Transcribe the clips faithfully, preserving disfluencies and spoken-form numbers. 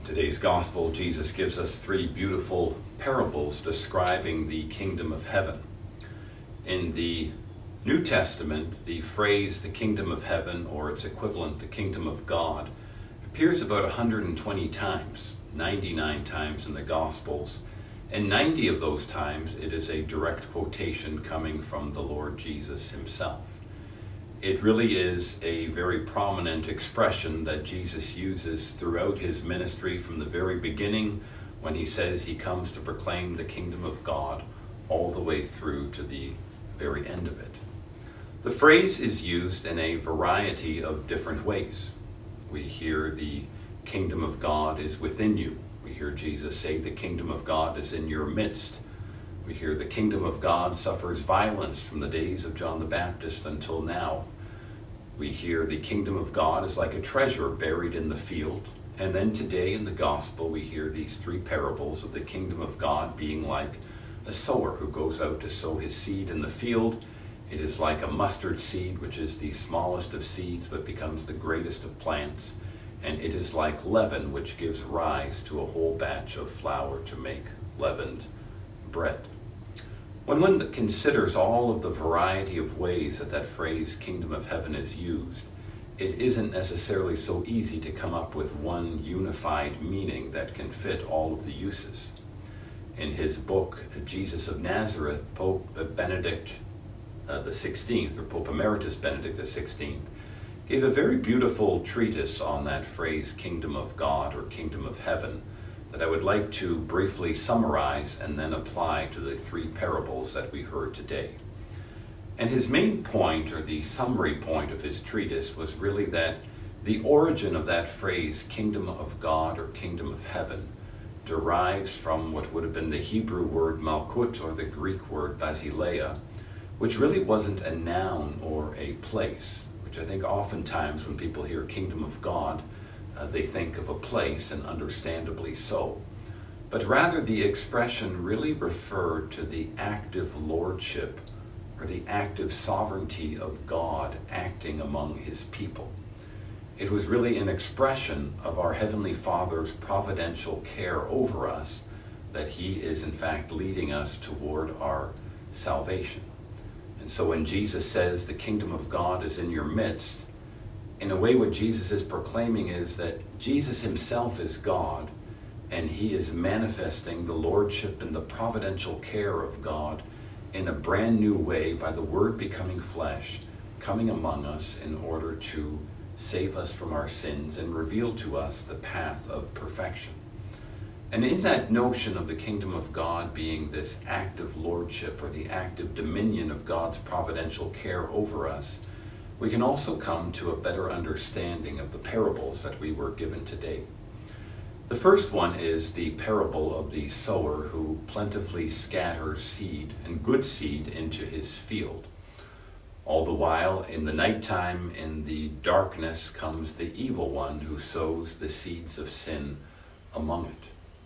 Today's gospel, Jesus gives us three beautiful parables describing the kingdom of heaven. In the New Testament, the phrase the kingdom of heaven, or its equivalent, the kingdom of God, appears about one hundred twenty times, ninety-nine times in the Gospels, and ninety of those times it is a direct quotation coming from the Lord Jesus himself. It really is a very prominent expression that Jesus uses throughout his ministry from the very beginning, when he says he comes to proclaim the kingdom of God, all the way through to the very end of it. The phrase is used in a variety of different ways. We hear the kingdom of God is within you. We hear Jesus say the kingdom of God is in your midst. We hear the kingdom of God suffers violence from the days of John the Baptist until now. We hear the kingdom of God is like a treasure buried in the field. And then today in the gospel we hear these three parables of the kingdom of God being like a sower who goes out to sow his seed in the field. It is like a mustard seed, which is the smallest of seeds but becomes the greatest of plants. And it is like leaven, which gives rise to a whole batch of flour to make leavened bread. When one considers all of the variety of ways that that phrase kingdom of heaven is used, it isn't necessarily so easy to come up with one unified meaning that can fit all of the uses. In his book, Jesus of Nazareth, Pope Benedict uh, the sixteenth, or Pope Emeritus Benedict the sixteenth, gave a very beautiful treatise on that phrase kingdom of God or kingdom of heaven that I would like to briefly summarize and then apply to the three parables that we heard today. And his main point, or the summary point of his treatise, was really that the origin of that phrase kingdom of God or kingdom of heaven derives from what would have been the Hebrew word malkut or the Greek word basileia, which really wasn't a noun or a place, which I think oftentimes when people hear kingdom of God, uh, they think of a place, and understandably so. But rather the expression really referred to the active lordship or the active sovereignty of God acting among his people. It was really an expression of our Heavenly Father's providential care over us, that he is in fact leading us toward our salvation. And so when Jesus says the kingdom of God is in your midst, in a way what Jesus is proclaiming is that Jesus himself is God, and he is manifesting the lordship and the providential care of God in a brand new way by the Word becoming flesh, coming among us in order to save us from our sins and reveal to us the path of perfection. And in that notion of the kingdom of God being this active lordship or the active dominion of God's providential care over us, we can also come to a better understanding of the parables that we were given today. The first one is the parable of the sower who plentifully scatters seed and good seed into his field. All the while, in the nighttime, in the darkness, comes the evil one who sows the seeds of sin among it.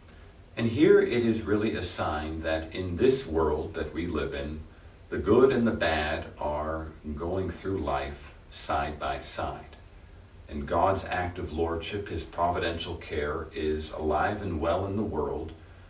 And here it is really a sign that in this world that we live in, the good and the bad are going through life side by side. And God's active lordship, his providential care, is alive and well in the world,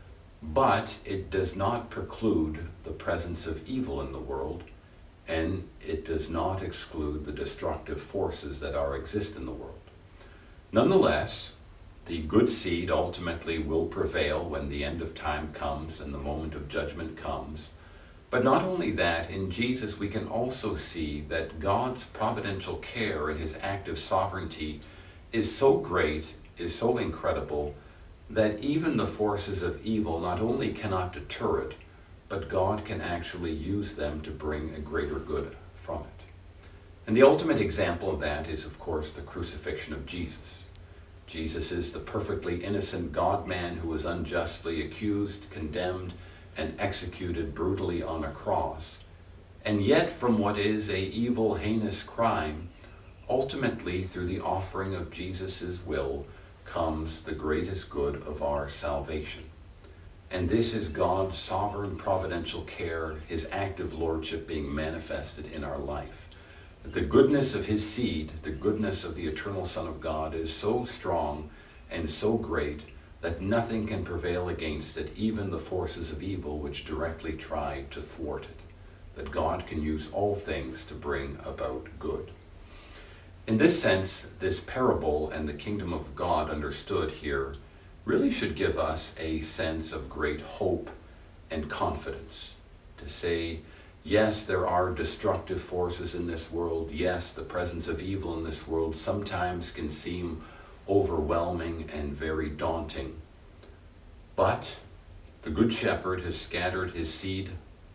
but it does not preclude the presence of evil in the world, and it does not exclude the destructive forces that are exist in the world. Nonetheless, the good seed ultimately will prevail when the end of time comes and the moment of judgment comes. But not only that, in Jesus we can also see that God's providential care and his active sovereignty is so great, is so incredible, that even the forces of evil not only cannot deter it, but God can actually use them to bring a greater good from it. And the ultimate example of that is, of course, the crucifixion of Jesus. Jesus is the perfectly innocent God-man who was unjustly accused, condemned, and executed brutally on a cross. And yet from what is a evil, heinous crime, ultimately through the offering of Jesus' will comes the greatest good of our salvation. And this is God's sovereign providential care, his active lordship being manifested in our life. The goodness of his seed, the goodness of the eternal Son of God is so strong and so great that nothing can prevail against it, even the forces of evil which directly try to thwart it, that God can use all things to bring about good. In this sense, this parable and the kingdom of God understood here really should give us a sense of great hope and confidence. To say, yes, there are destructive forces in this world. Yes, the presence of evil in this world sometimes can seem overwhelming and very daunting. But the Good Shepherd has scattered his seed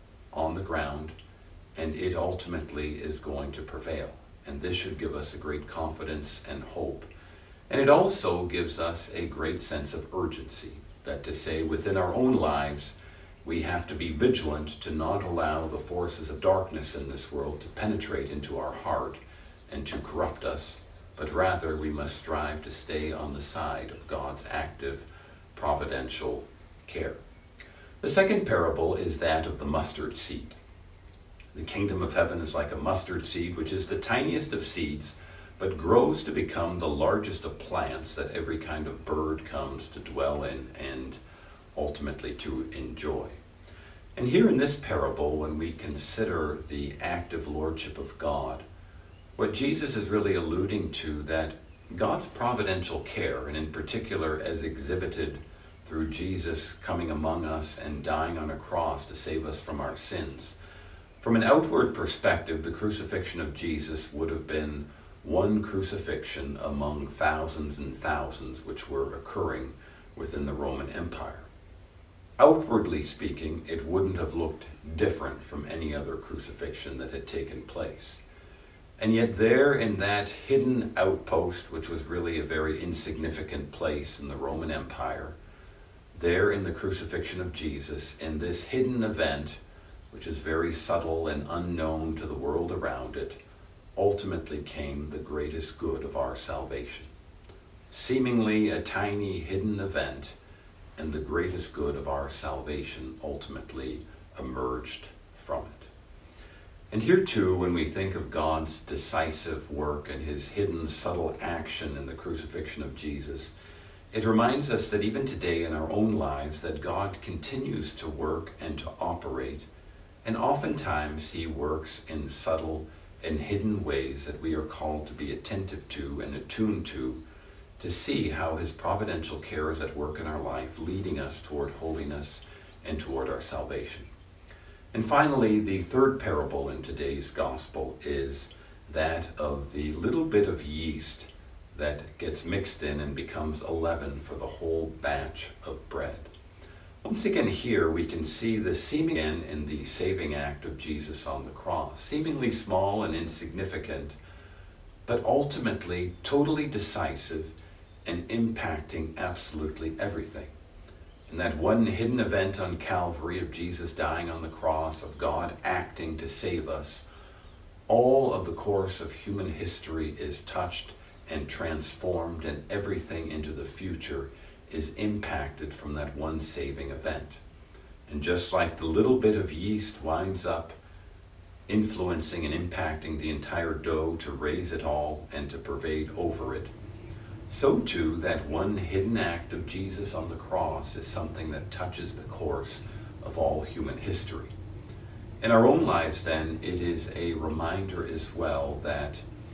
on the ground, and it ultimately is going to prevail. And this should give us a great confidence and hope. And it also gives us a great sense of urgency, that to say within our own lives, we have to be vigilant to not allow the forces of darkness in this world to penetrate into our heart and to corrupt us, but rather we must strive to stay on the side of God's active, providential care. The second parable is that of the mustard seed. The kingdom of heaven is like a mustard seed, which is the tiniest of seeds, but grows to become the largest of plants that every kind of bird comes to dwell in and ultimately to enjoy. And here in this parable, when we consider the active lordship of God, what Jesus is really alluding to, that God's providential care, and in particular as exhibited through Jesus coming among us and dying on a cross to save us from our sins. From an outward perspective, the crucifixion of Jesus would have been one crucifixion among thousands and thousands which were occurring within the Roman Empire. Outwardly speaking, it wouldn't have looked different from any other crucifixion that had taken place. And yet there in that hidden outpost, which was really a very insignificant place in the Roman Empire, there in the crucifixion of Jesus, in this hidden event, which is very subtle and unknown to the world around it, ultimately came the greatest good of our salvation. Seemingly a tiny hidden event, and the greatest good of our salvation ultimately emerged from it. And here too, when we think of God's decisive work and his hidden subtle action in the crucifixion of Jesus, it reminds us that even today in our own lives that God continues to work and to operate, and oftentimes he works in subtle and hidden ways that we are called to be attentive to and attuned to, to see how his providential care is at work in our life, leading us toward holiness and toward our salvation. And finally, the third parable in today's gospel is that of the little bit of yeast that gets mixed in and becomes a leaven for the whole batch of bread. Once again here we can see the seeming in, in the saving act of Jesus on the cross, seemingly small and insignificant, but ultimately totally decisive and impacting absolutely everything. And that one hidden event on Calvary of Jesus dying on the cross, of God acting to save us, all of the course of human history is touched and transformed, and everything into the future is impacted from that one saving event. And just like the little bit of yeast winds up influencing and impacting the entire dough to raise it all and to pervade over it, so too that one hidden act of Jesus on the cross is something that touches the course of all human history. In our own lives then, it is a reminder as well that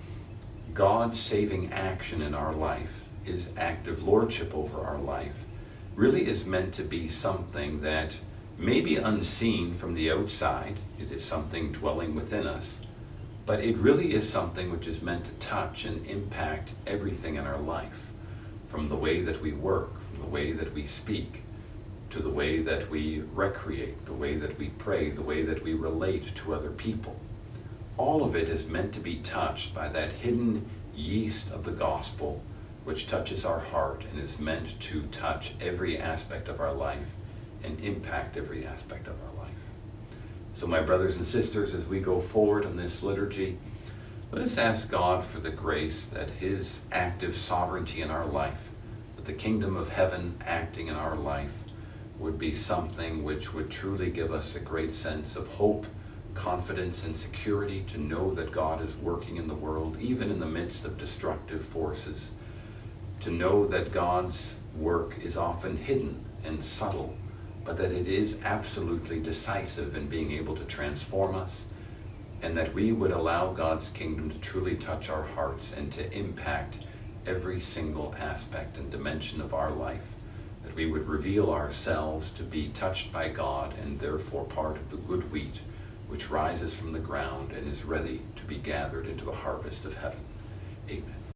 God's saving action in our life, his active lordship over our life, really is meant to be something that may be unseen from the outside. It is something dwelling within us, but it really is something which is meant to touch and impact everything in our life, from the way that we work, from the way that we speak, to the way that we recreate, the way that we pray, the way that we relate to other people. All of it is meant to be touched by that hidden yeast of the gospel, which touches our heart and is meant to touch every aspect of our life and impact every aspect of our life. So my brothers and sisters, as we go forward in this liturgy, let us ask God for the grace that his active sovereignty in our life, that the kingdom of heaven acting in our life, would be something which would truly give us a great sense of hope, confidence, and security to know that God is working in the world, even in the midst of destructive forces, to know that God's work is often hidden and subtle, but that it is absolutely decisive in being able to transform us, and that we would allow God's kingdom to truly touch our hearts and to impact every single aspect and dimension of our life, that we would reveal ourselves to be touched by God and therefore part of the good wheat which rises from the ground and is ready to be gathered into the harvest of heaven. Amen.